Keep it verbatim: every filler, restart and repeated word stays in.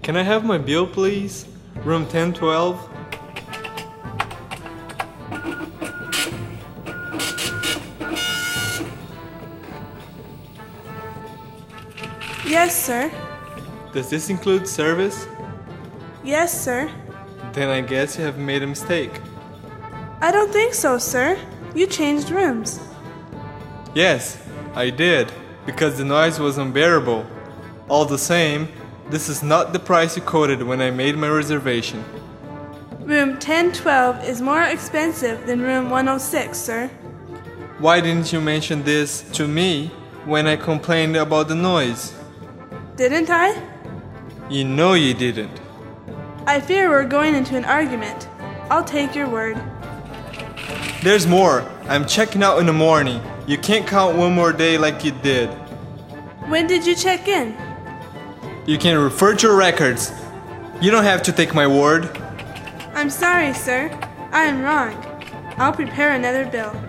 Can I have my bill, please? Room ten twelve? Yes, sir. Does this include service? Yes, sir. Then I guess you have made a mistake. I don't think so, sir. You changed rooms. Yes, I did, because the noise was unbearable. All the same, this is not the price you quoted when I made my reservation. Room ten twelve is more expensive than room one oh six, sir. Why didn't you mention this to me when I complained about the noise? Didn't I? You know you didn't. I fear we're going into an argument. I'll take your word. There's more. I'm checking out in the morning. You can't count one more day like you did. When did you check in? You can refer to your records. You don't have to take my word. I'm sorry, sir. I am wrong. I'll prepare another bill.